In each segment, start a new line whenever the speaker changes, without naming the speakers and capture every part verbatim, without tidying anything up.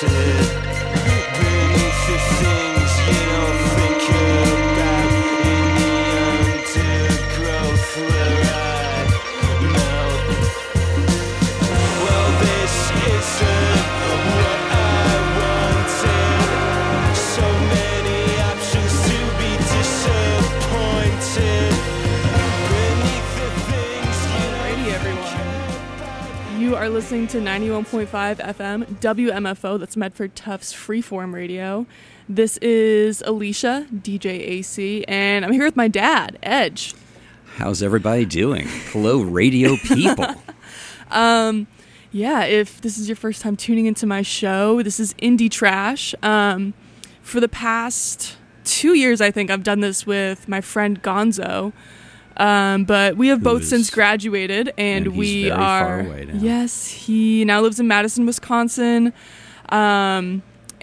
Listening to ninety-one point five F M W M F O, that's Medford Tufts Freeform Radio. This is Alicia, D J A C, and I'm here with my dad, Edge.
How's everybody doing? Hello, radio people.
um, yeah, if this is your first time tuning into my show, this is Indie Trash. Um, for the past two years, I think, I've done this with my friend Gonzo. Um, but we have Who both is, since graduated, and,
and
we
very
are.
Far away now.
Yes, he now lives in Madison, Wisconsin, um,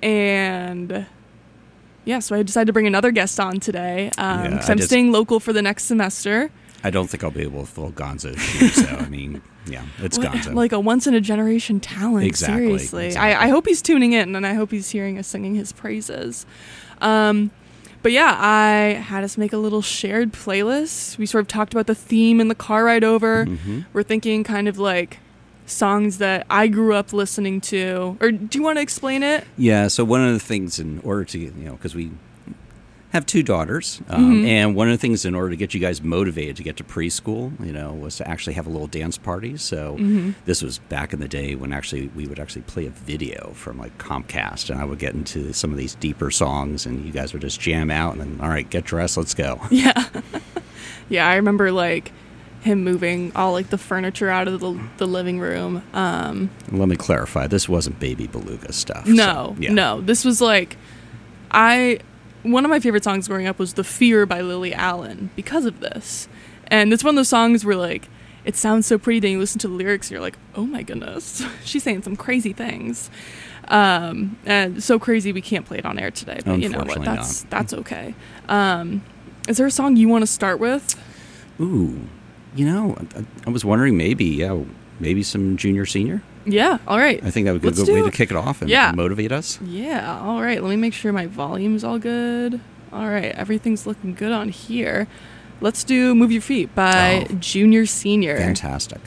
and yeah. So I decided to bring another guest on today because um, yeah, I'm just, staying local for the next semester.
I don't think I'll be able to fill Gonzo's shoes, though. I mean, yeah, it's what, Gonzo,
like a once in a generation talent.
Exactly.
Seriously,
exactly.
I, I hope he's tuning in, and I hope he's hearing us singing his praises. Um, But yeah, I had us make a little shared playlist. We sort of talked about the theme in the car ride over.
Mm-hmm.
We're thinking kind of like songs that I grew up listening to. Or do you want to explain it?
Yeah, so one of the things in order to, you know, because we have two daughters, um, mm-hmm. and one of the things in order to get you guys motivated to get to preschool, you know, was to actually have a little dance party. So
mm-hmm.
this was back in the day when actually we would actually play a video from like Comcast, and I would get into some of these deeper songs, and you guys would just jam out, and then, all right, get dressed, let's go.
Yeah. Yeah, I remember like him moving all like the furniture out of the, the living room. Um,
Let me clarify, this wasn't Baby Beluga stuff.
No,
so, yeah.
no. This was like, I... One of my favorite songs growing up was The Fear by Lily Allen because of this. And it's one of those songs where, like, it sounds so pretty, then you listen to the lyrics and you're like, oh my goodness, she's saying some crazy things. Um, and so crazy we can't play it on air today. But you know what, that's, that's okay. Um, is there a song you want to start with?
Ooh, you know, I, I was wondering maybe, yeah, maybe some Junior Senior?
Yeah, all right.
I think that would be a good way to kick it off and
yeah.
motivate us.
Yeah, all right. Let me make sure my volume's all good. All right, everything's looking good on here. Let's do Move Your Feet by oh, Junior Senior.
Fantastic.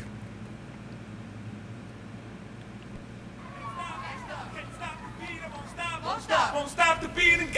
Won't stop, won't stop the beat and go!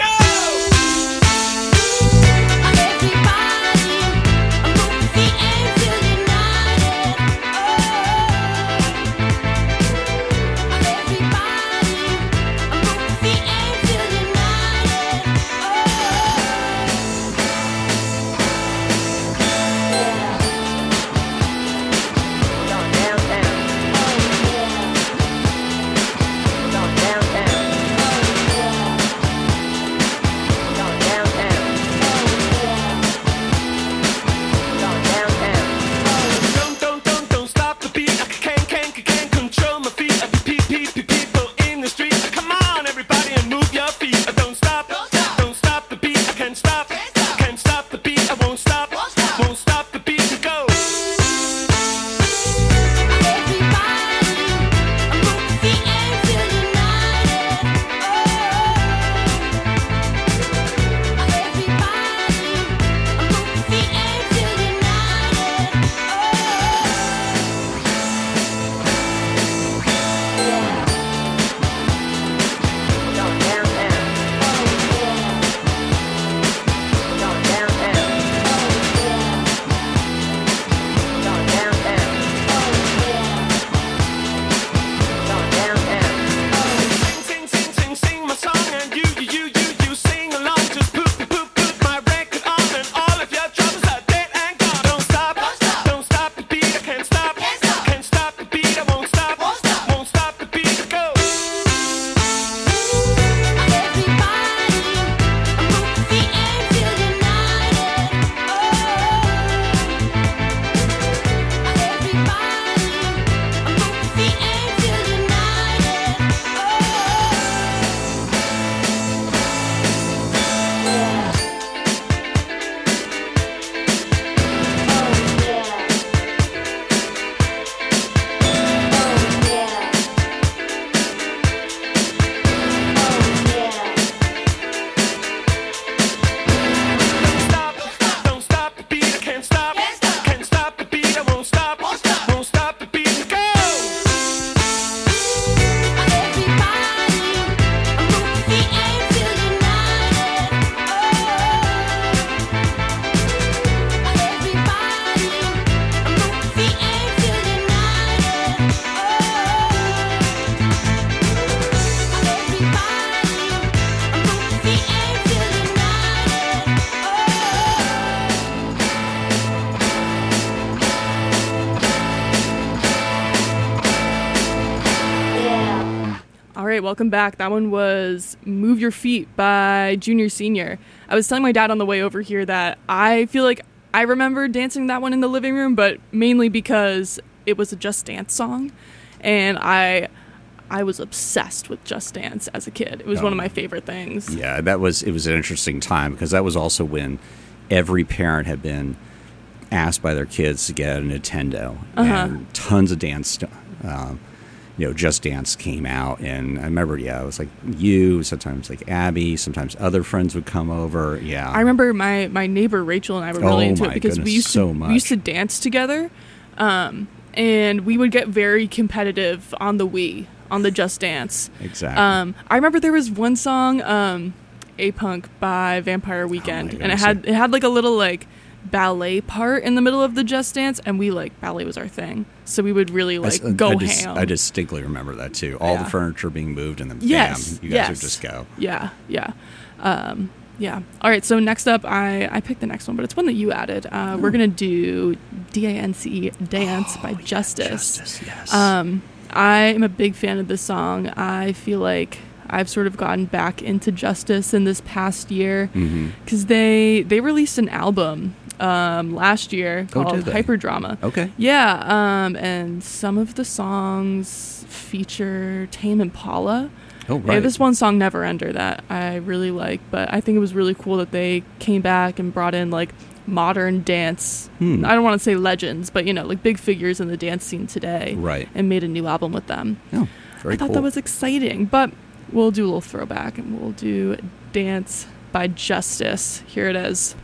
right, welcome back. That one was Move Your Feet by Junior Senior. I was telling my dad on the way over here that I feel like I remember dancing that one in the living room, but mainly because it was a Just Dance song, and I I was obsessed with Just Dance as a kid. It was
Oh.
one of my favorite things.
Yeah, that was it was an interesting time because that was also when every parent had been asked by their kids to get a Nintendo,
Uh-huh.
and tons of dance, um, you know, Just Dance came out, and I remember, yeah, it was like you, sometimes like Abby, sometimes other friends would come over. Yeah,
I remember my, my neighbor Rachel and I were really
Oh
into
my
it because we
goodness,
used
so
to
much.
we used to dance together, um, and we would get very competitive on the Wii, on the Just Dance.
exactly.
Um, I remember there was one song, um, A Punk by Vampire Weekend, and it
goodness,
had
yeah.
it had like a little like ballet part in the middle of the Just Dance, and we like ballet was our thing, so we would really
I
like
s-
go
I, dis-
ham.
I distinctly remember that too. All
Yeah.
the furniture being moved, and then
Yes,
bam, you guys
yes.
would just go.
Yeah, yeah, um, yeah. All right, so next up, I I picked the next one, but it's one that you added. Uh, We're gonna do D A N C E, Dance by
Oh, yeah,
Justice.
Justice, yes.
Um, I am a big fan of this song. I feel like I've sort of gotten back into Justice in this past year
Mhm.
because they they released an album um, last year
Oh,
called
did they?
Hyperdrama.
Okay.
Yeah, um, and some of the songs feature Tame Impala.
Oh,
They
right.
have this one song, Never Ender, that I really like, but I think it was really cool that they came back and brought in like modern dance.
Hmm.
I don't want to say legends, but you know, like big figures in the dance scene today.
Right.
And made a new album with them.
Oh, very
I thought
cool.
that was exciting, but we'll do a little throwback and we'll do Dance by Justice. Here it is.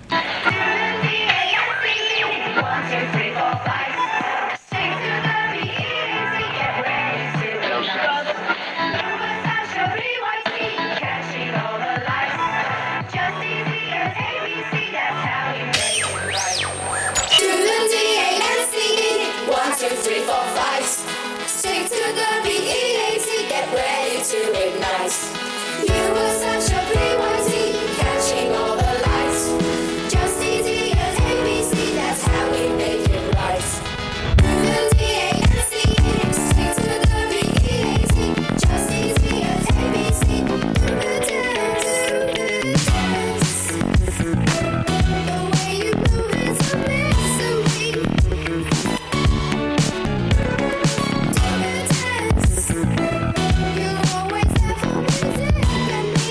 Stick to the B E A T, get ready to ignite. You were such a P Y T, catching all the lights. Just easy as A B C, that's how we make it right. The D A N C E, stick to the B E A T, just easy as A B C. Do the dance, do the dance. The way you move is amazing. You always have a music and me.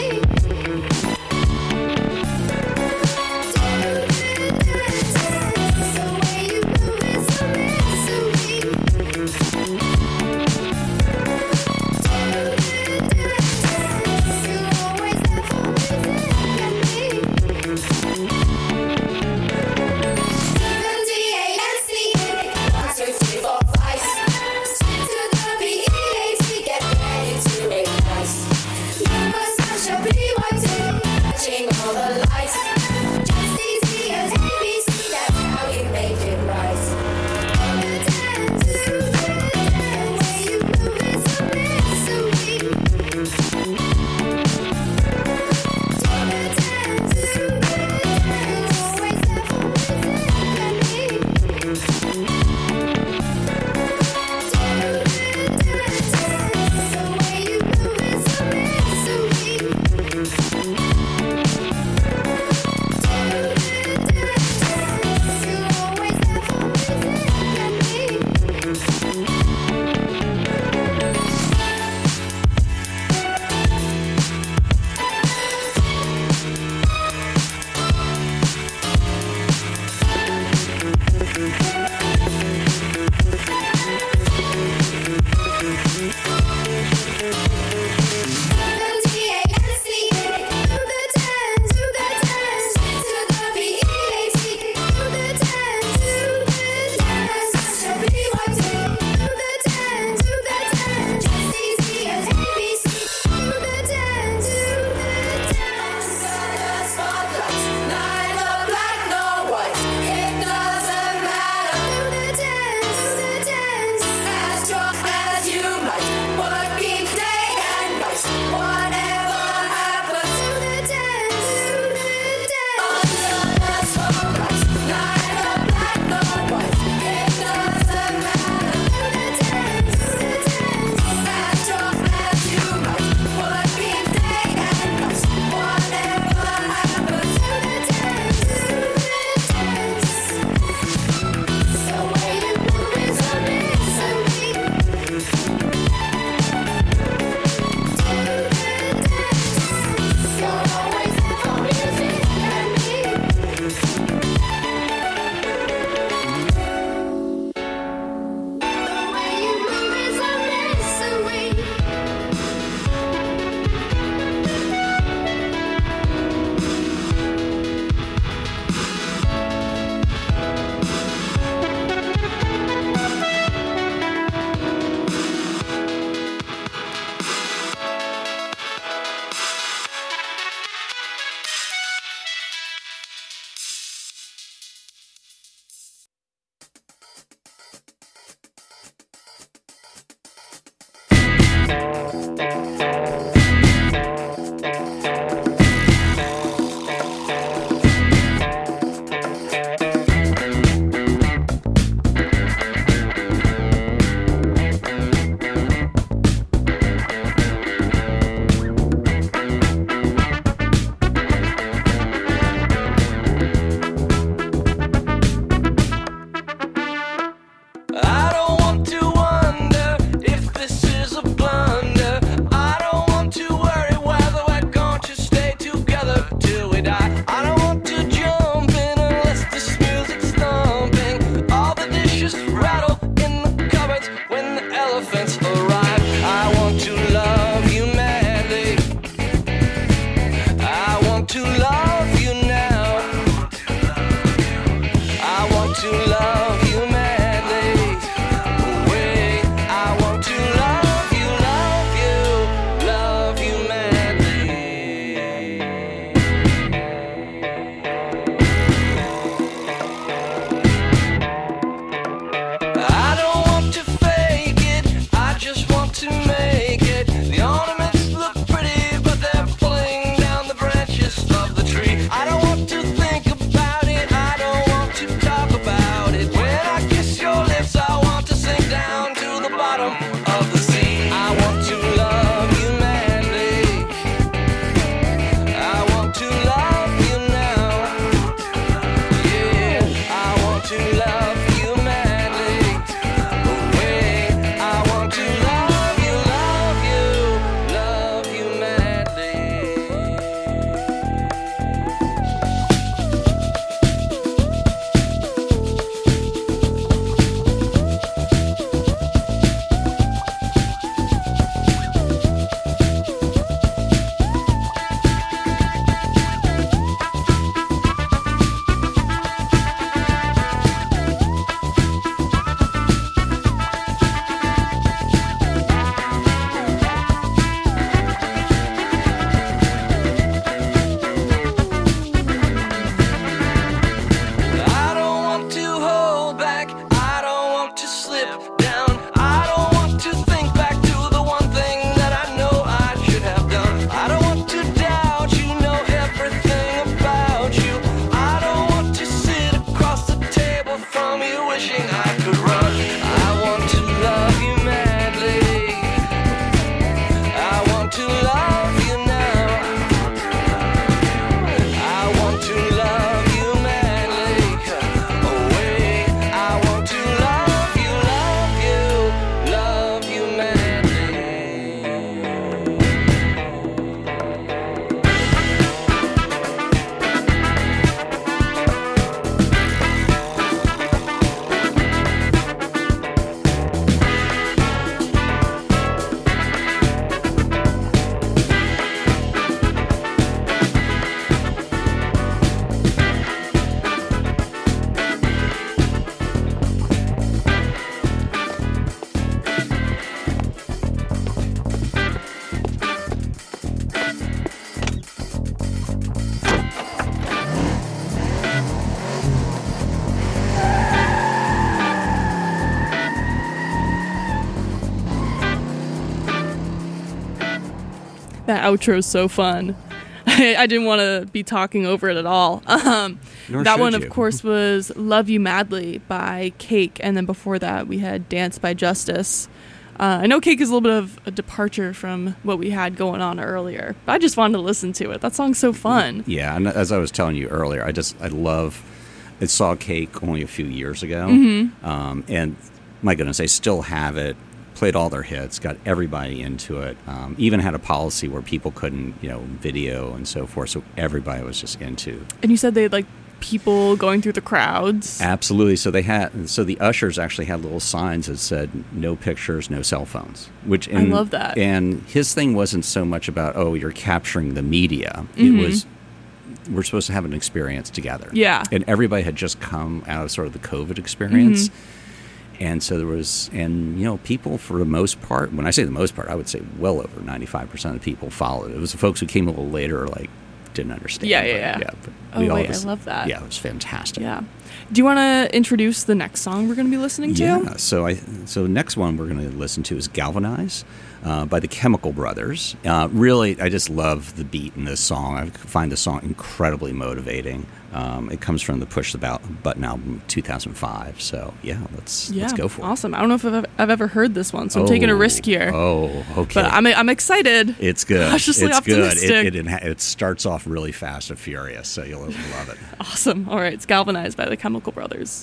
That outro is so fun. I, I didn't want to be talking over it at all. Um,
Nor
that
should
one,
you.
of course, was Love You Madly by Cake. And then before that, we had Dance by Justice. Uh, I know Cake is a little bit of a departure from what we had going on earlier. But I just wanted to listen to it. That song's so fun.
Yeah, and as I was telling you earlier, I just I love. I saw Cake only a few years ago,
Mm-hmm.
um, and my goodness, they still have it. Played all their hits, got everybody into it. Um, even had a policy where people couldn't, you know, video and so forth. So everybody was just into.
And you said they had, like, people going through the crowds.
Absolutely. So they had. So the ushers actually had little signs that said "No pictures, no cell phones." Which
I love that.
And his thing wasn't so much about oh, you're capturing the media.
Mm-hmm.
It was we're supposed to have an experience together.
Yeah.
And everybody had just come out of sort of the COVID experience.
Mm-hmm.
And so there was, and you know, people for the most part, when I say the most part, I would say well over ninety-five percent of the people followed it. It was the folks who came a little later, like, didn't understand.
Yeah,
but,
yeah, yeah.
yeah but
Oh,
we all
wait,
just-
I love that.
Yeah, it was fantastic.
Yeah. Do you want to introduce the next song we're going to be listening to?
Yeah, so I so the next one we're going to listen to is Galvanize uh, by the Chemical Brothers. Uh, really, I just love the beat in this song. I find the song incredibly motivating. Um, it comes from the Push the Button album two thousand five. So, yeah, let's
Yeah,
let's go for
awesome. I don't know if I've, I've ever heard this one, so I'm taking a risk here.
Oh, okay.
But I'm I'm excited.
It's good.
Cautiously
it's
optimistic.
good. It, it, it, it starts off really fast and furious, so you'll love it.
Awesome. All right, it's Galvanized by the Chemical Brothers.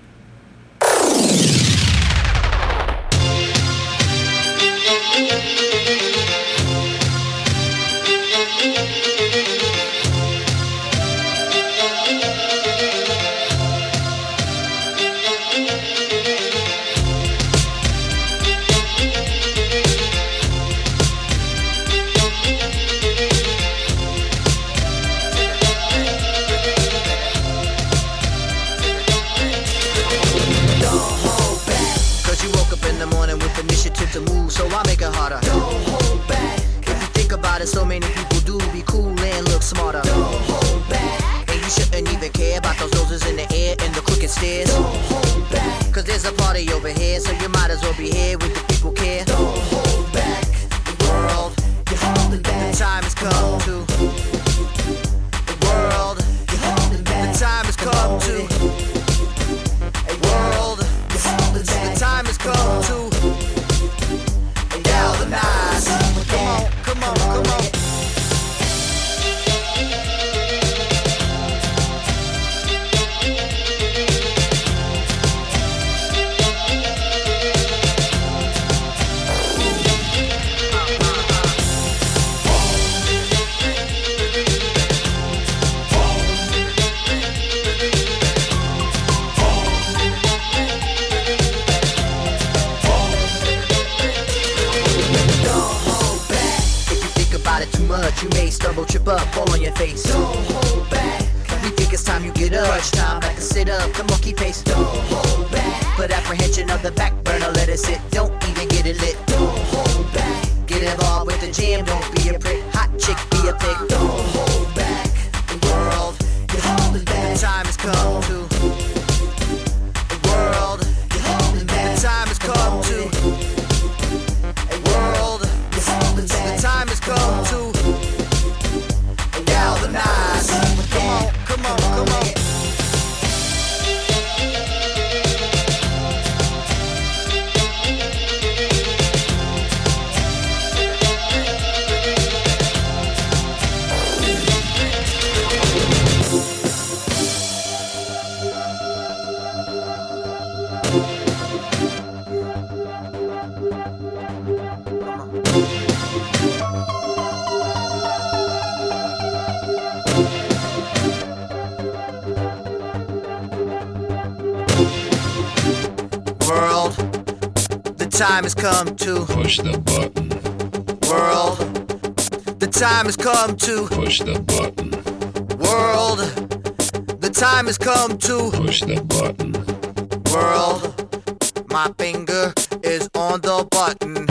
Cause you woke up in the morning with initiative to move, so I make it harder. Don't hold back. If you think about it, so many people do be cool and look smarter. Don't hold back. And you shouldn't even care about those noses in the air and the crooked stairs. Don't hold back. Cause there's a party over here, so you might as well be here with the people care. Don't hold back. The world, you're holding back. The time has come to. The world, you're holding back. The time has come to. World, the time has come to galvanize. Come on, come on, come on. Too much, you may stumble, trip up, fall on your face. Don't hold back. We think it's time you get up. Crunch time, back and sit up. Come on, keep pace. Don't hold back. Put apprehension of the back burner, let it sit. Don't even get it lit. Don't hold back. Get involved with the jam. Don't be a prick. Hot chick, be a pig. Don't hold back. The world, you're holding back. The time has come to. The world, you're holding back. The time has come to. A world. The time has come to galvanize. Come on, come on, come on. World, the time has come to
Push the button.
world. The time has come to
Push the button.
world. The time has come to
Push the button.
world. My finger is on the button.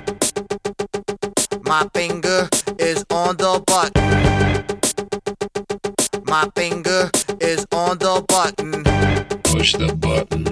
My finger is on the button. My finger is on the button.
Push the button.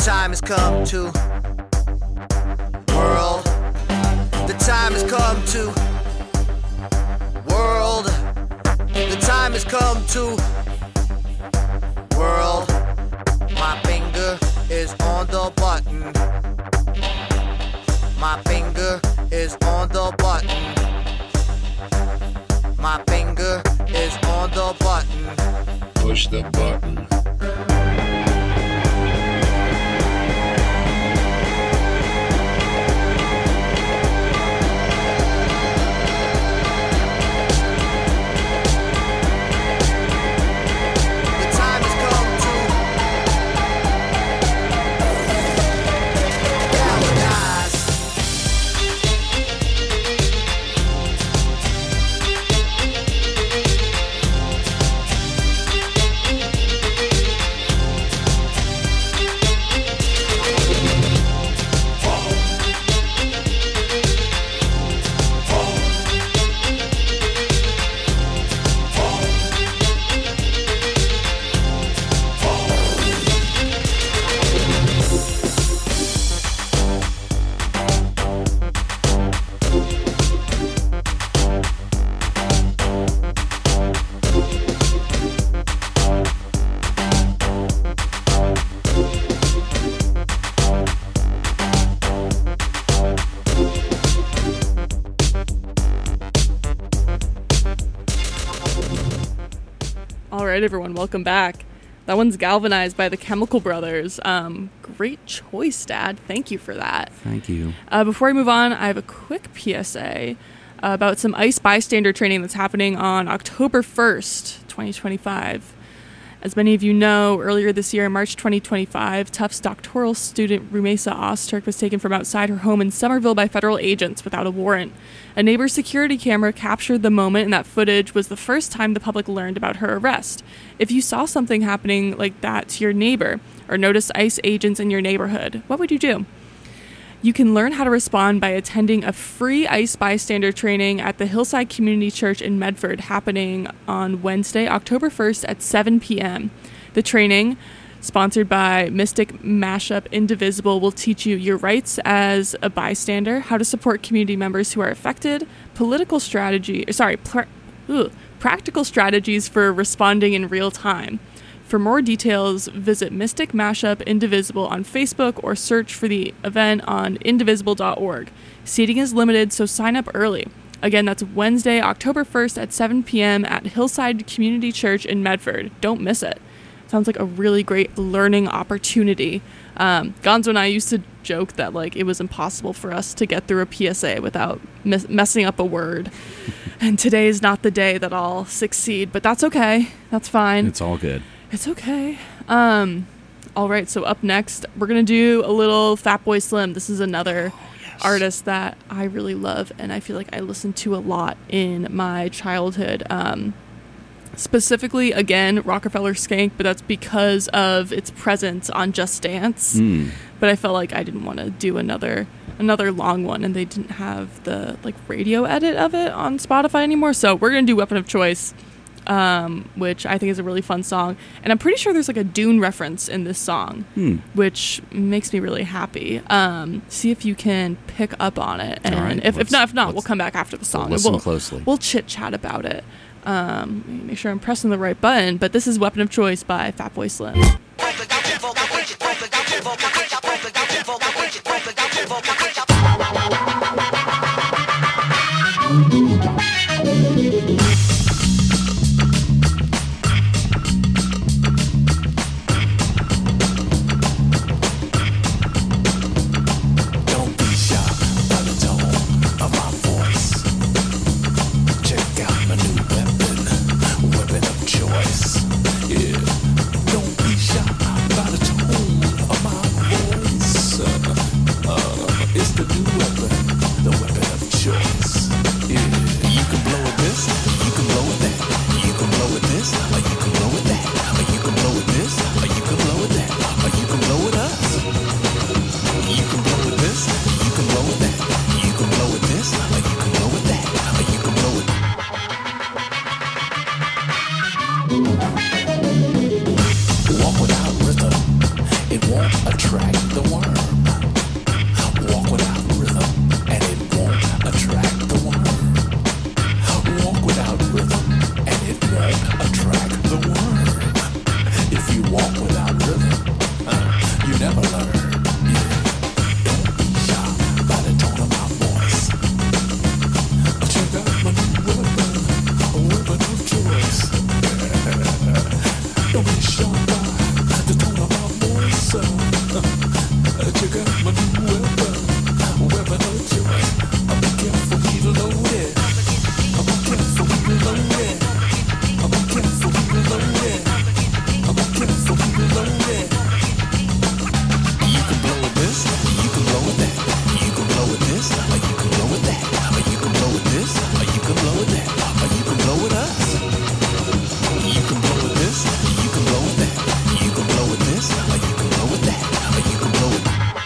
time has come to world. The time has come to world. The time has come to world. My finger is on the button. My finger is on the button. My finger is on the button.
Push the button.
All right, everyone, welcome back. That one's Galvanized by the Chemical Brothers. Um, great choice, Dad. Thank you for that.
Thank you.
Uh, before I move on, I have a quick P S A uh, about some ICE bystander training that's happening on October first, twenty twenty-five. As many of you know, earlier this year, in March twenty twenty-five, Tufts doctoral student Rumesa Ozturk was taken from outside her home in Somerville by federal agents without a warrant. A neighbor's security camera captured the moment, and that footage was the first time the public learned about her arrest. If you saw something happening like that to your neighbor, or noticed ICE agents in your neighborhood, what would you do? You can learn how to respond by attending a free ICE bystander training at the Hillside Community Church in Medford, happening on Wednesday, October first at seven p.m. The training, sponsored by Mystic Mashup Indivisible, will teach you your rights as a bystander, how to support community members who are affected, political strategy, sorry, pr- ugh, practical strategies for responding in real time. For more details, visit Mystic Mashup Indivisible on Facebook or search for the event on indivisible dot org. Seating is limited, so sign up early. Again, that's Wednesday, October first at seven p.m. at Hillside Community Church in Medford. Don't miss it. Sounds like a really great learning opportunity. Um, Gonzo and I used to joke that like it was impossible for us to get through a P S A without mes- messing up a word. And today is not the day that I'll succeed, but that's okay. That's fine.
It's all good.
It's okay. Um, all right, so up next, we're going to do a little Fatboy Slim. This is another oh, yes. artist that I really love, and I feel like I listened to a lot in my childhood. Um, specifically, again, Rockefeller Skank, but that's because of its presence on Just Dance.
Mm.
But I felt like I didn't want to do another another long one, and they didn't have the like radio edit of it on Spotify anymore, so we're going to do Weapon of Choice. Um, which I think is a really fun song. And I'm pretty sure there's like a Dune reference in this song,
hmm.
which makes me really happy. Um, see if you can pick up on it. And
right,
if, if not, if not, we'll come back after the song.
We'll listen
we'll,
closely.
We'll chit chat about it. Um, let me make sure I'm pressing the right button. But this is Weapon of Choice by Fatboy Slim.
Choice. Yeah. Don't be shy by the tone of my voice.
won't attract the worm. Walk without rhythm, and it won't attract the worm. Walk without rhythm, and it won't attract the worm. If you walk without rhythm, uh, you never learn. Yeah. Don't be shy by the tone of my voice. Check out my new weapon, a weapon of choice. Don't be shy by the tone of my voice. Check out my new weapon, a weapon of choice. Be careful, we load it. Be careful, we load it. Be careful, we load it. Be careful, we load it. You can blow with this, you can blow with that. You can blow with this, or you can blow with that. Or you can blow with this, or you can blow with that. Or you can blow with us. You can blow with this, you can blow with that. You can blow with this, or you can blow with that. Or you can blow with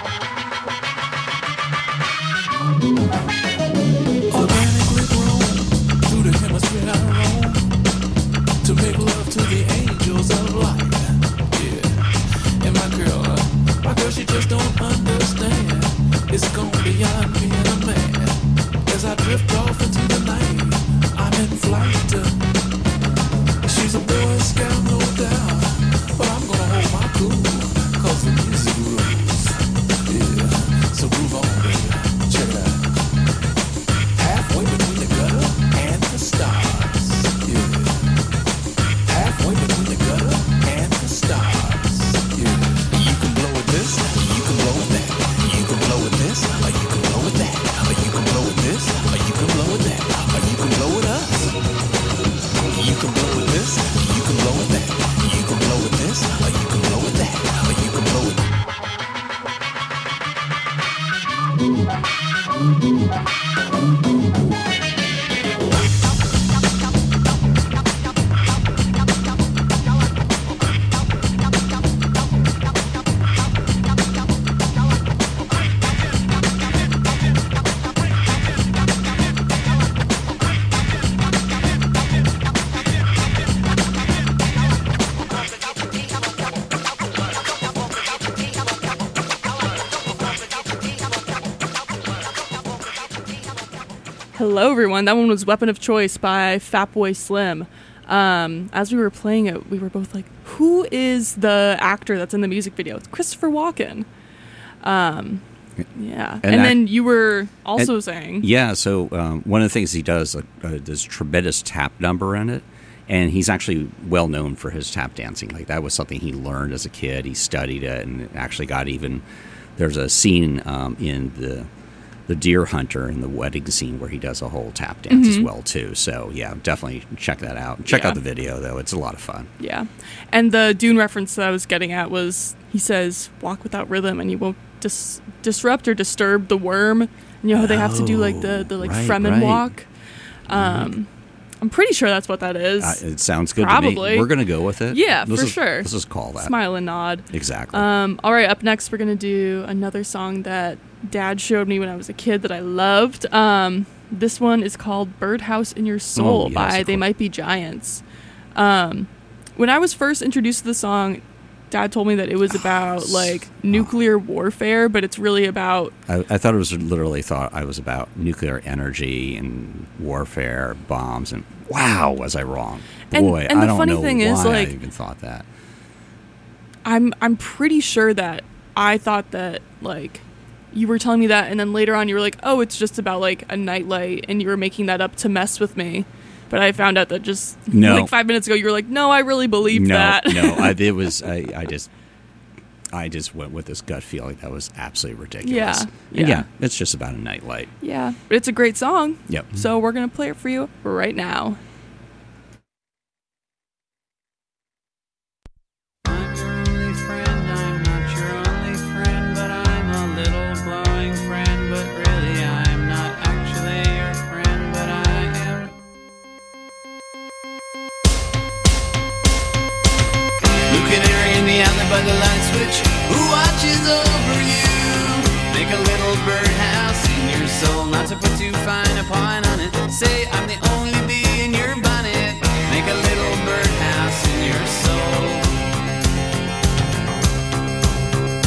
organically grown through the hemisphere I roam to make love to the angels of light. Yeah, and my girl, uh, my girl, she just don't understand. It's gone beyond being a man. As I drift off into the night, I'm in flight. uh, She's a boy scout, no doubt, but I'm gonna hold my cool, cause the music rules. Yeah, so groove on, baby, check it out. Halfway between the gutter and the stars. Yeah, halfway between the gutter and the stars. Yeah, you can blow with this, you can blow with that. You can blow with this, or you can blow with that. Or you can blow with this, or you can blow with that. Or you can blow with us. You can blow with this, you can blow with that. You can blow with this, or you can blow with that. Or you can blow with
Hello, everyone. That one was Weapon of Choice by Fatboy Slim. Um, as we were playing it, we were both like, who is the actor that's in the music video? It's Christopher Walken. Um, yeah. And,
And that-
then you were also
and-
saying...
Yeah, so um, one of the things he does, uh, uh, there's tremendous tap number in it, and he's actually well known for his tap dancing. Like, that was something he learned as a kid. He studied it and actually got even... There's a scene um, in the the Deer Hunter in the wedding scene where he does a whole tap dance
Mm-hmm.
as well, too. So, yeah, definitely check that out. Check
Yeah.
out the video, though. It's a lot of fun.
Yeah. And the Dune reference that I was getting at was, he says, walk without rhythm and you won't dis- disrupt or disturb the worm. And you know how they have to do like the, the like
right,
Fremen
right.
walk? Um, I'm pretty sure that's what that is.
Uh, it sounds good to
Probably.
me. We're going to go with it.
Yeah,
Let's
for
just-
sure.
Let's just call that.
Smile and nod.
Exactly.
Um, all right, up next, we're going to do another song that Dad showed me when I was a kid that I loved. Um, this one is called Birdhouse in Your Soul
Oh, yes,
by
of
They
course.
Might Be Giants. Um, when I was first introduced to the song, Dad told me that it was about like nuclear warfare, but it's really about
I, I thought it was literally thought I was about nuclear energy and warfare, bombs, and wow, was I wrong?
And-
Boy,
and
I
the
don't
funny
know
thing
why
is, like-
I even thought that.
I'm I'm pretty sure that I thought that like you were telling me that, and then later on you were like, oh, it's just about like a nightlight, and you were making that up to mess with me. But I found out that just
No.
like five minutes ago you were like, no, I really believed
No,
that.
no, I, it was I, I just I just went with this gut feeling that was absolutely ridiculous.
Yeah,
And
yeah.
yeah, it's just about a nightlight.
Yeah, but it's a great song.
Yep.
So we're gonna play it for you right now.
I'm your only friend, I'm not your only friend, but I'm a little glowing friend, but really I'm not actually your friend, but I am. Blue canary in the alley by the light switch, who watches over you? Make a little birdhouse in your soul, not to put too fine a point on it. Say I'm the only bee in your bonnet. Make a little birdhouse in your soul.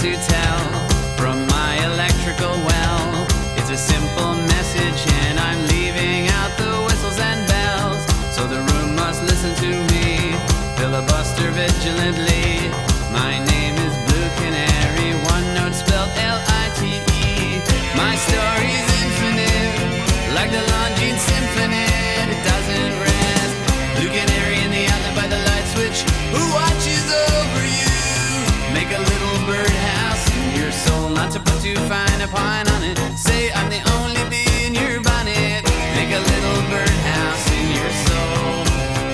to tell from my electrical well. It's a simple message and I'm leaving out the whistles and bells. So the room must listen to me, filibuster vigilantly. My name is Blue Canary, one note spelled L I T E. My story's infinite, like the Longines Symphony. It doesn't rest. Blue Canary in the outlet by the light switch, who watches over you. Make a little birdhouse in your soul, not to put too fine a pine on it. Say I'm the only bee in your bonnet. Make a little birdhouse in your soul.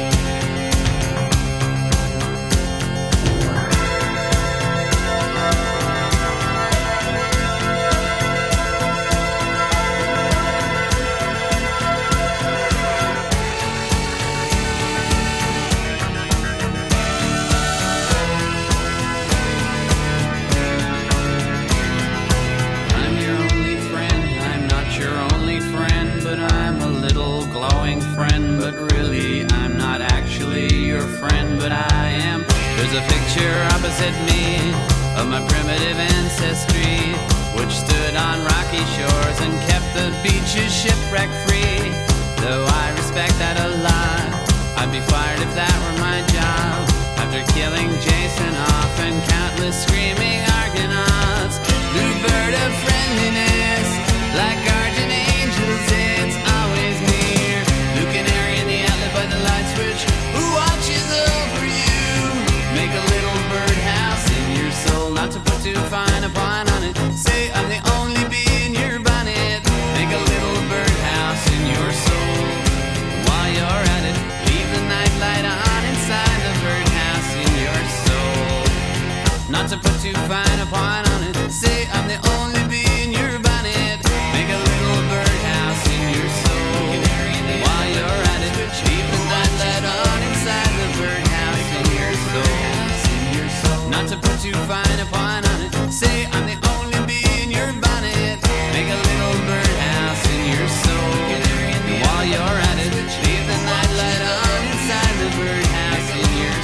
There's a picture opposite me of my primitive ancestry, which stood on rocky shores and kept the beaches shipwreck free. Though I respect that a lot, I'd be fired if that were my job. After killing Jason off and countless screaming Argonauts, blue bird of friendliness, like guardian angels, it's always near. Blue canary in the outlet by the light switch, who watches over you. Make a little birdhouse in your soul, not to put too fine a pine on it. Say I'm the only bee in your bonnet. Make a little birdhouse in your soul. While you're at it, leave the night light on inside the birdhouse in your soul. Not to put too fine a pine on it. Say I'm the only bee in your bonnet. Make a little birdhouse in your soul. While you're at it, leave the night light on inside the birdhouse in your soul. Not to put too fine a pine on it. Say I'm the only bee in your bonnet. Make a little birdhouse in your soul. While you're at it, leave the night light on inside the birdhouse in your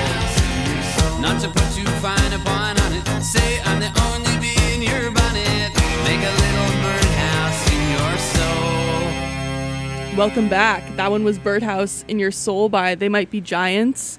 soul. Not to put too fine a pine on it. Say I'm the only bee in your bonnet. Make a little birdhouse in your soul.
Welcome back. That one was Birdhouse in Your Soul by They Might Be Giants.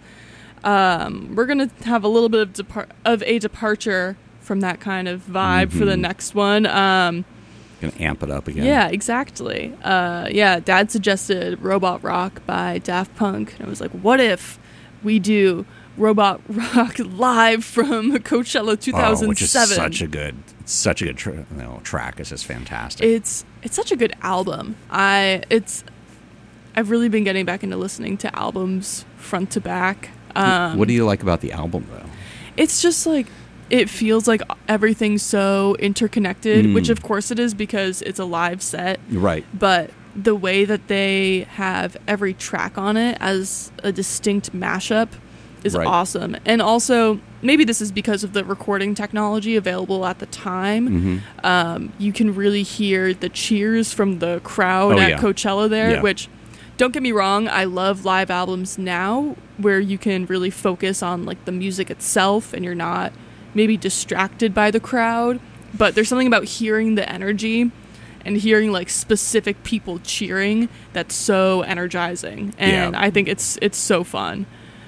Um, we're going to have a little bit of, depar- of a departure from that kind of vibe mm-hmm. for the next one. Um,
Gonna amp it up again.
Yeah, exactly. Uh, yeah, Dad suggested Robot Rock by Daft Punk. And I was like, what if we do Robot Rock live from Coachella two thousand seven?
Oh, which is such a good, such a good tra- you know, track. It's just fantastic.
It's it's such a good album. I it's I've really been getting back into listening to albums front to back. Um,
what do you like about the album, though?
It's just like, it feels like everything's so interconnected, mm. which of course it is because it's a live set.
Right.
But the way that they have every track on it as a distinct mashup is
right.
awesome. And also, maybe this is because of the recording technology available at the time. Mm-hmm. Um, you can really hear the cheers from the crowd
oh,
at
yeah.
Coachella there,
yeah.
which... Don't get me wrong, I love live albums now where you can really focus on like the music itself and you're not maybe distracted by the crowd, but there's something about hearing the energy and hearing like specific people cheering that's so energizing, and yeah. I think it's it's so fun.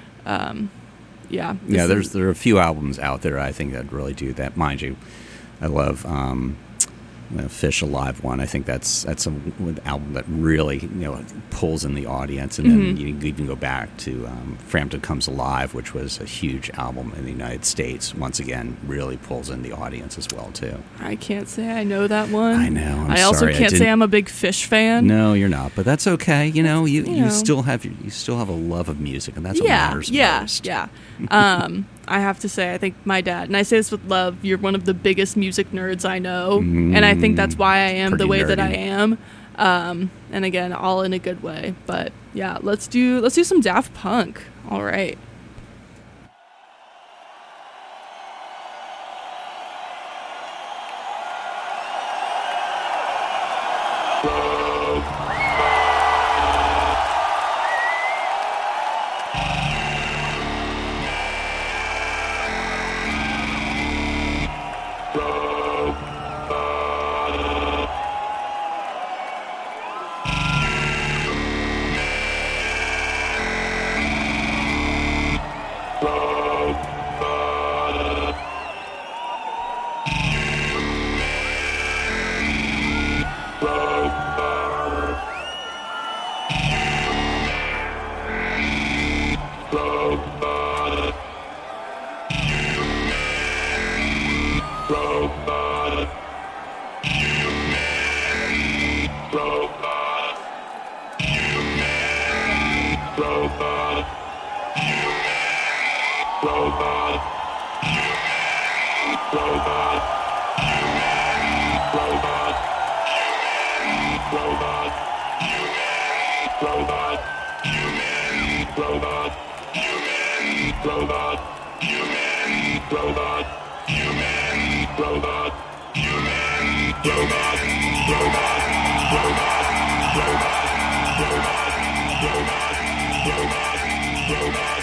Um, yeah.
Yeah, there's there are a few albums out there I think that really do that. Mind you, I love um Uh, Fish Alive one. I think that's that's a, an album that really you know pulls in the audience, and
mm-hmm.
then you even go back to um, Frampton Comes Alive, which was a huge album in the United States. Once again, really pulls in the audience as well too.
I can't say I know that one.
I know. I'm
I also
sorry,
can't
I
say I'm a big Fish fan.
No, you're not, but that's okay. You know, you,
you,
you
know.
still have your, you still have a love of music, and that's what
yeah,
matters
yeah,
most.
Yeah, yeah. Um, I have to say, I think my dad, and I say this with love, you're one of the biggest music nerds I know, mm, and I think that's why I am the way nerdy. that I am. Um, and again, all in a good way. But yeah, let's do let's do some Daft Punk. All right.
robot, robot, robot, robot, robot, robot, robot, robot, robot, robot, robot, robot, robot, robot, robot, robot, robot.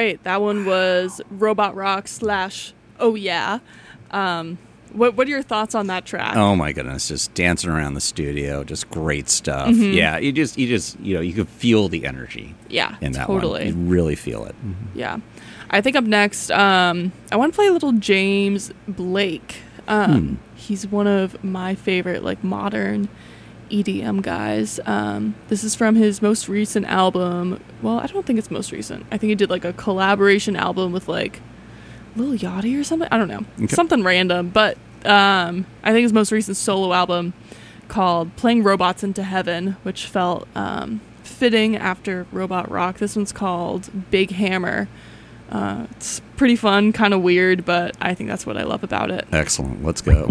right, that one was Robot Rock slash Oh Yeah. Um, what what are your thoughts on that track?
Oh my goodness, just dancing around the studio, just great stuff.
Mhm.
Yeah, you just you just you know you could feel the energy.
Yeah,
in that
totally.
one, you really feel it.
Yeah. I think up next, um, I want to play a little James Blake. Um,
Hmm.
He's one of my favorite, like, modern E D M guys. Um, this is from his most recent album. Well, I don't think it's most recent. I think he did, like, a collaboration album with, like, Lil Yachty or something. I don't know.
Okay.
Something random. But um, I think his most recent solo album called Playing Robots into Heaven, which felt um, fitting after Robot Rock. This one's called Big Hammer. Uh, it's pretty fun, kind of weird, but I think that's what I love about it.
Excellent. Let's go.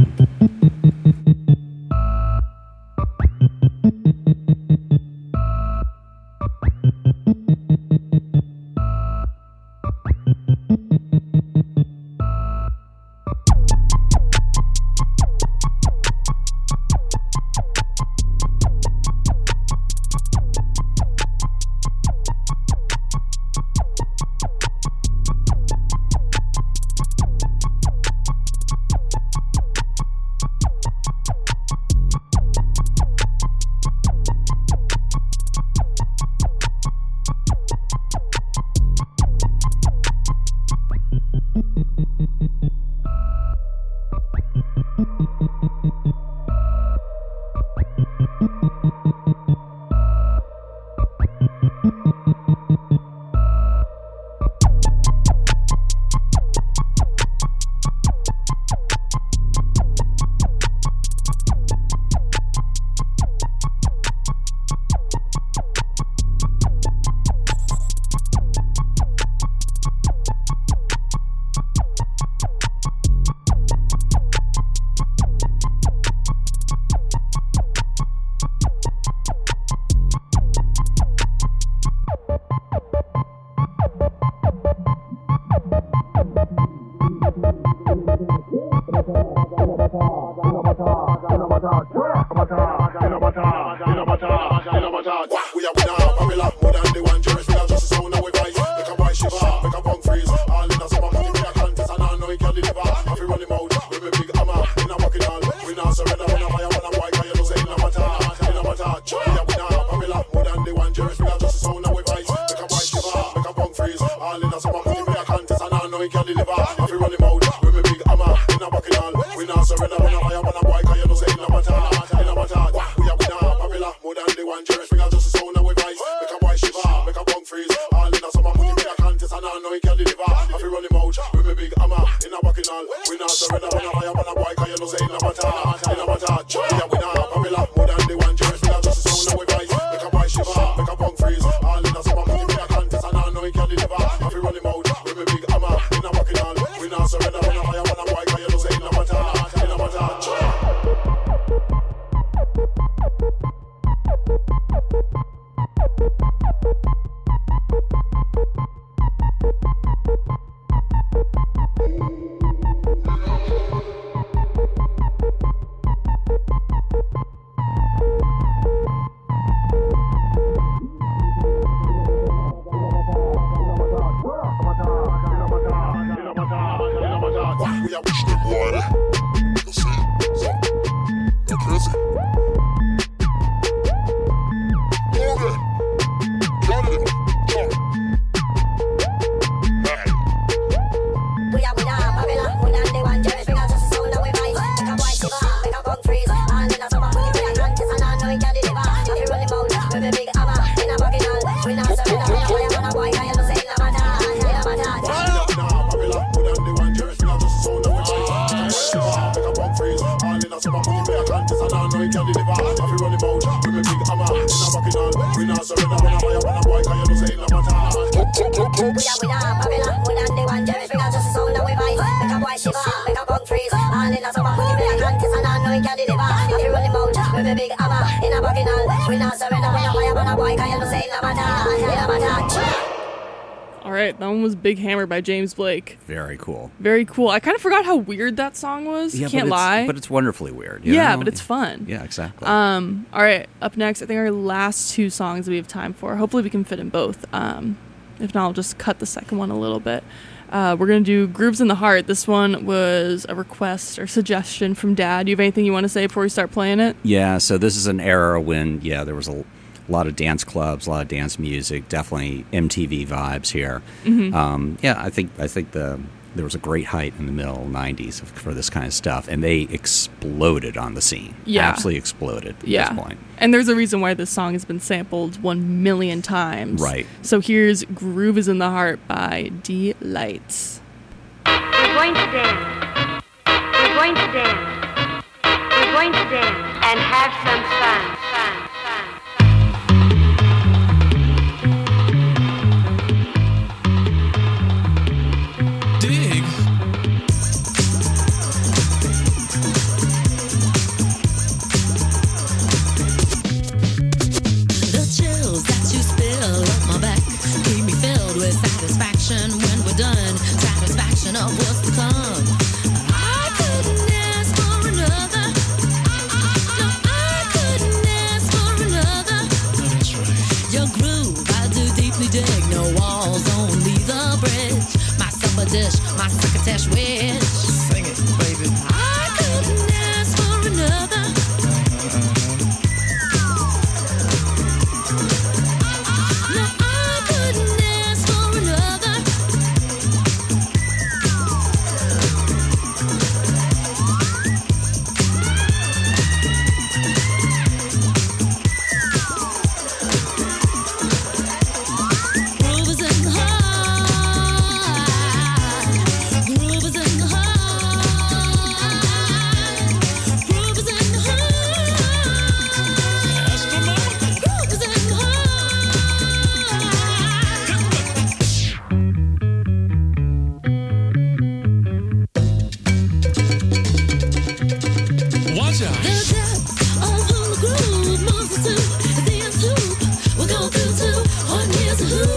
All right, that one was Big Hammer by James Blake.
Very cool.
Very cool. I kind of forgot how weird that song was.
Yeah,
Can't
but
lie.
It's, but it's wonderfully weird. You
yeah,
know?
but it's fun.
Yeah, exactly.
Um, all right, up next, I think our last two songs that we have time for. Hopefully we can fit in both. Um, If not, I'll just cut the second one a little bit. Uh, we're going to do Grooves in the Heart. This one was a request or suggestion from Dad. Do you have anything you want to say before we start playing it?
Yeah, so this is an era when, yeah, there was a lot of dance clubs, a lot of dance music, definitely M T V vibes here.
Mm-hmm.
Um, yeah, I think I think the there was a great height in the middle nineties for this kind of stuff, and they exploded on the scene.
Yeah.
Absolutely exploded at
Yeah.
this point.
And there's a reason why this song has been sampled one million times.
Right.
So here's Groove is in the Heart by D-Lights.
We're going to dance. We're going to dance. We're going to dance and have some fun. Fun. Fun.
Dig.
The chills that you spill up my back keep me filled with satisfaction when we're done. Satisfaction of what's to come. I couldn't ask for another. No, I couldn't ask for another.
Oh, that's right.
Your groove, I do deeply dig. No walls, only the bridge. My supper dish, my succotash wish.
Sing it, baby.
I couldn't ask for another. No, I couldn't ask for another. Groove is in the heart. Groove is in the heart. Groove is in the heart.
That's the moment.
Groove is in the heart.
Watch out.
The depth of who the groove moves us to is the end hoop. We'll go through to on here's a who.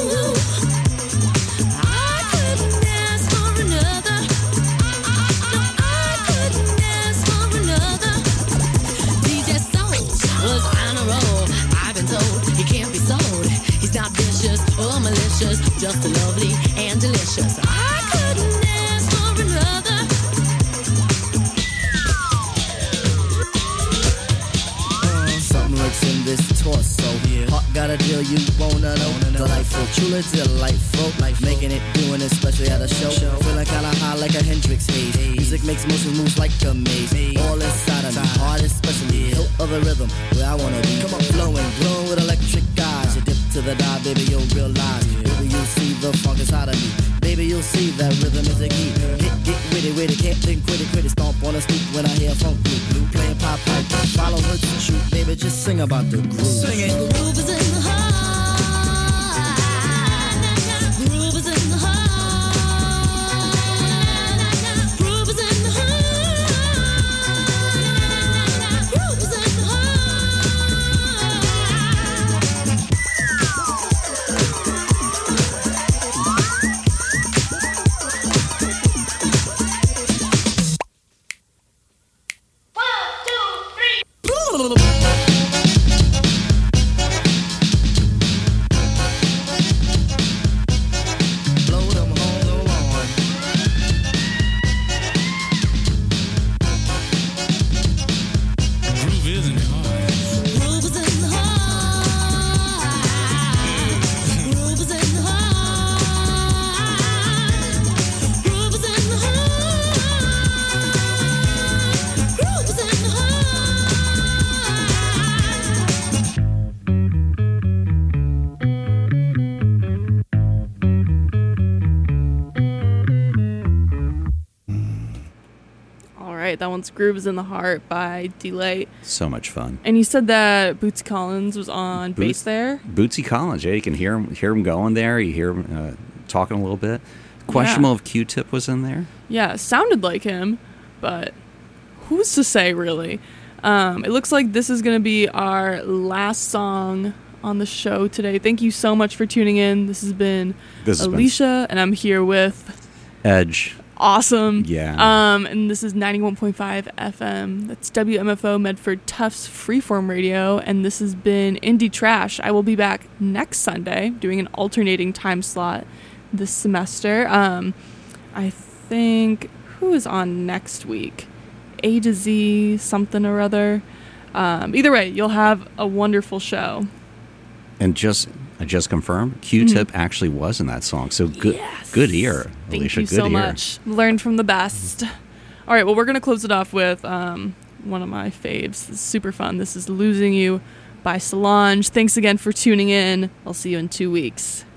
I couldn't ask for another. No, I couldn't ask for another. D J Soul was on a roll. I've been told he can't be sold. He's not vicious or malicious, just lovely and delicious. I couldn't ask for another.
Something lurks in this torso. Heart got a deal you wanna know. Delightful, truly delightful. Life making it, doing it, especially at a show. Feeling kinda high like a Hendrix haze. Music makes motion moves like a maze. All inside of me, heart especially. Hilt of the rhythm, where I wanna be. Come on, flowing, glowing with electric eyes. You dip to the dive, baby, you'll realize. Baby, you'll see the funk inside of me. Baby, you'll see that rhythm is the key. Get, get witty, witty, can't think, quitty, quitty. Stomp on a stoop when I hear funk blue. Blue playing pop pipe, follow her to shoot. Baby, just sing about the groove. Sing it.
Groove is in the heart. Groove is in the heart. Groove is in the heart. Groove is in the heart.
Blow them horns on.
Groove is in the heart.
Groove is in the heart. Groove is in the heart. Groove is in the heart. Groove is in the heart.
All right, that one's Groove is in the Heart by D-Light.
So much fun.
And you said that Bootsy Collins was on
Boot-
bass there?
Bootsy Collins, yeah, you can hear him, hear him going there. You hear him uh, talking a little bit. Questionable if Q-Tip was in there.
Yeah, it sounded like him, but who's to say, really? Um, it looks like this is going to be our last song on the show today. Thank you so much for tuning in. This has been
This has been-
Alicia, and I'm here with...
Edge.
awesome.
Yeah.
Um, and this is ninety-one point five F M. That's W M F O Medford Tufts Freeform Radio. And this has been Indie Trash. I will be back next Sunday doing an alternating time slot this semester. Um, I think, who is on next week? A to Z something or other. Um, either way, you'll have a wonderful show.
And just I just confirmed, Q-Tip
Mm-hmm.
actually was in that song. So good,
Yes.
good ear,
Thank
Alicia.
you
good
so
ear.
much. Learned from the best. All right, well, we're going to close it off with um, one of my faves. This is super fun. This is Losing You by Solange. Thanks again for tuning in. I'll see you in two weeks.